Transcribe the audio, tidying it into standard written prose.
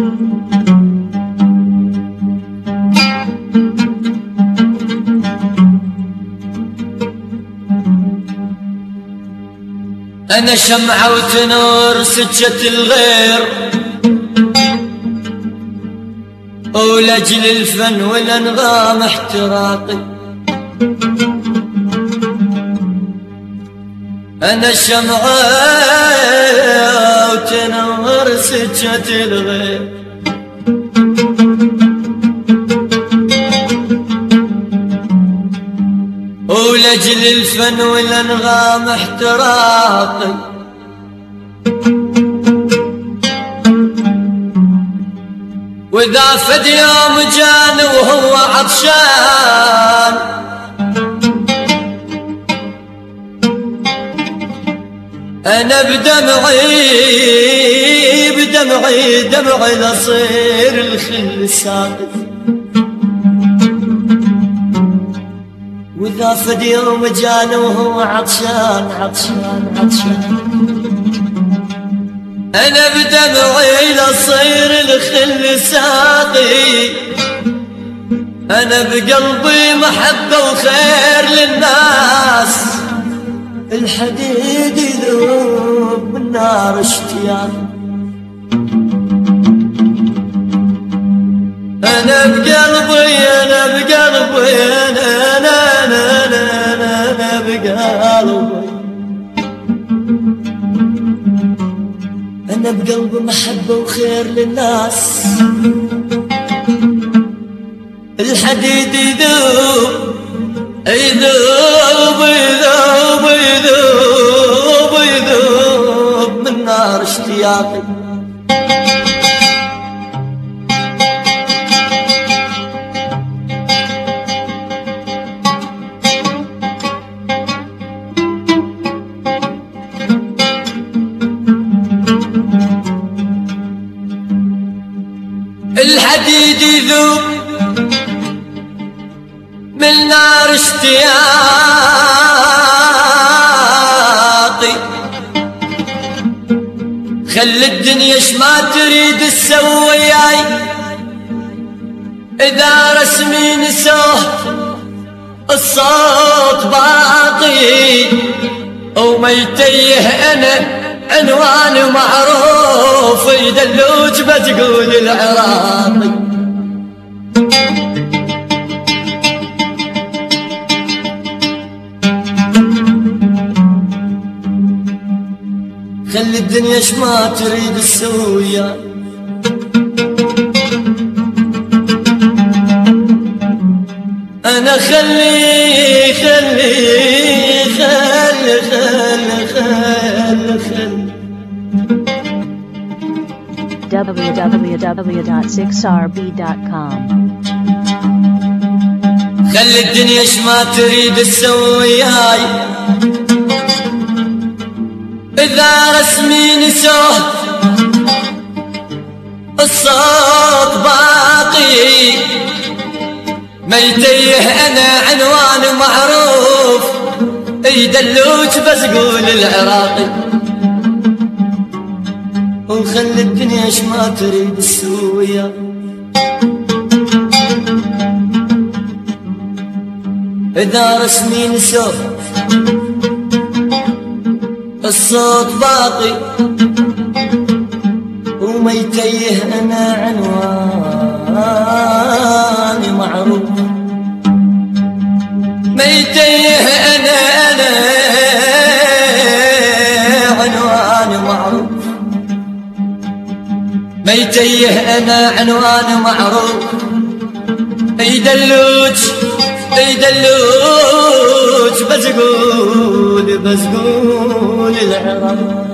أنا شمعة وتنور سجة الغير، ولأجل الفن والأنغام احتراقي. أنا شمعة وتنور سجة الغير، ولأجل الفن والأنغام احتراقي. وإذا فد يوم جاني وهو عطشان، أنا بدمعي لصير الخل ساقط. وإذا فد يوم جاني وهو عطشان، أنا بدمعي لصير الخل ساقي. أنا بقلبي محبة وخير للناس، الحديد يذوب من نار اشتياق. أنا بقلبي أنا بقلبي محبة وخير للناس، الحديد يذوب من نار اشتياقي. الحديد يذوب من نار اشتياقي. خلي الدنيا ما تريد تسوياي، إذا رسمي نسوه الصوت باقي. وما يتيه أنا عنواني معروف، يدلوج بتقول العراقي. خلي الدنيا ما تريد تسويا، أنا خلي www.6rb.com. خلي الدنيا ما تريد تسوياي، إذا رسمي نسوه الصوت باقي. ما يتيه أنا عنواني معروف، يدلوج بس قول العراقي. وخلي الدنيا ما تريد تسويا، إذا رسمي نسوه الصوت باقي. وما يتيه أنا عنواني معروف، ما يتيه أنا عنواني معروف، ما يتيه أنا عنواني معروف. يدلوج بس قول العراق.